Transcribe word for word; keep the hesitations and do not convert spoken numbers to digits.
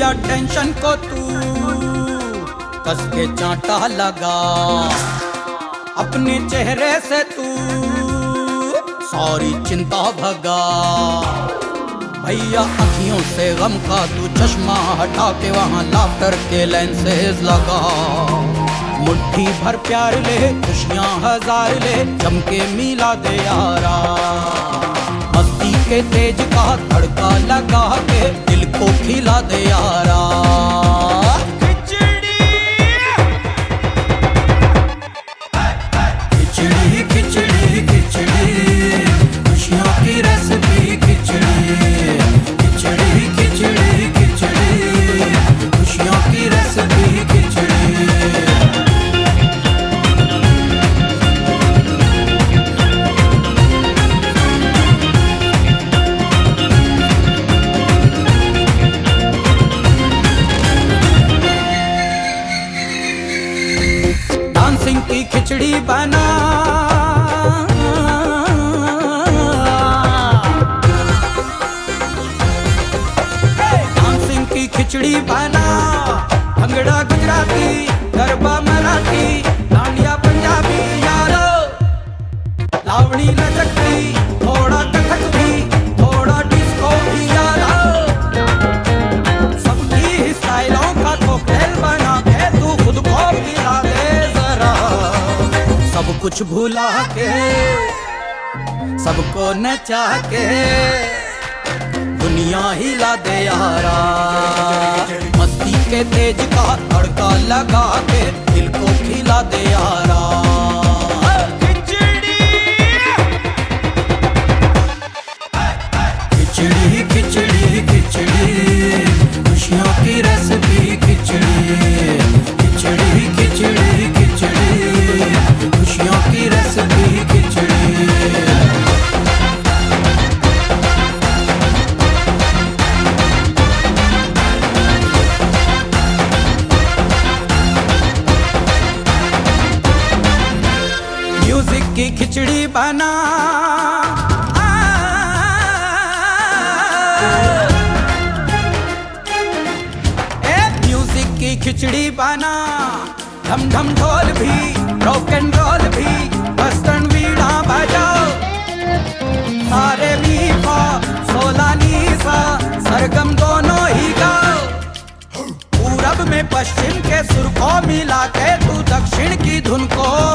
भैया टेंशन को तू कस के चांटा लगा, अपने चेहरे से तू सारी चिंता भगा। भैया अखियों से गम का तू चश्मा हटा के वहाँ लाफ्टर के लेंसेज लगा। मुट्ठी भर प्यार ले, खुशियाँ हजार ले, चमके मिला दे यारा। मस्ती के तेज का तड़का लगा के दिल को खिला दे यारा। खिचड़ी खिचड़ी खिचड़ी खिचड़ी खुशियों की रेसिपी। खिचड़ी खिचड़ी खिचड़ी खिचड़ी खुशियों की रेसिपी। खिचड़ी डांसिंग की खिचड़ी बना, डांसिंग की खिचड़ी बना। भंगड़ा गुजराती, गरबा मराठी, डांडिया पंजाबी यारो, लावणी लचकती, थोड़ा कथक भी, थोड़ा डिस्को भी यारो। सबकी स्टाइलों का कॉकटेल बना के तू खुद को पिला दे जरा। सब कुछ भुला के, सबको नचा के दुनिया हिला दे यारा। मस्ती के तेज का तड़का लगा के दिल को खिला दे यारा। खिचड़ी खिचड़ी खिचड़ी खिचड़ी खुशियों की रेसिपी। खिचड़ी खिचड़ी खिचड़ी खिचड़ी खुशियों की रेसिपी। खिचड़ी म्यूजिक की खिचड़ी बना, ए म्यूजिक की खिचड़ी बना। धम धम ढोल भी, रॉक एंड रोल भी, वेस्टर्न वीणा बजाओ। सारे मी फा सोला नी सा, सरगम दोनों ही गाओ। पूरब में पश्चिम के सुर को मिला के तू दक्षिण की धुन को